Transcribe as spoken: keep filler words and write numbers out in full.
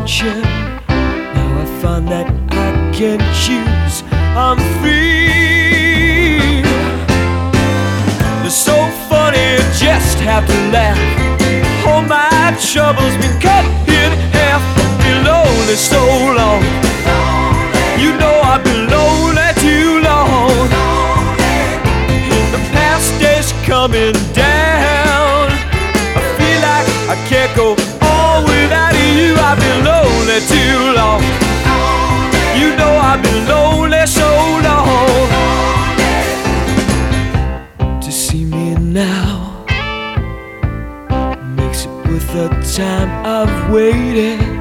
fortune. Now I find that I can choose. I'm free. It's so funny, just have to laugh. All my troubles been cut in half. Been lonely so long. You know I've been lonely too long. And the past is coming down. I feel like I can't go on without you. I've been lonely too long. You know I've been lonely so long. To see me now makes it worth the time I've waited.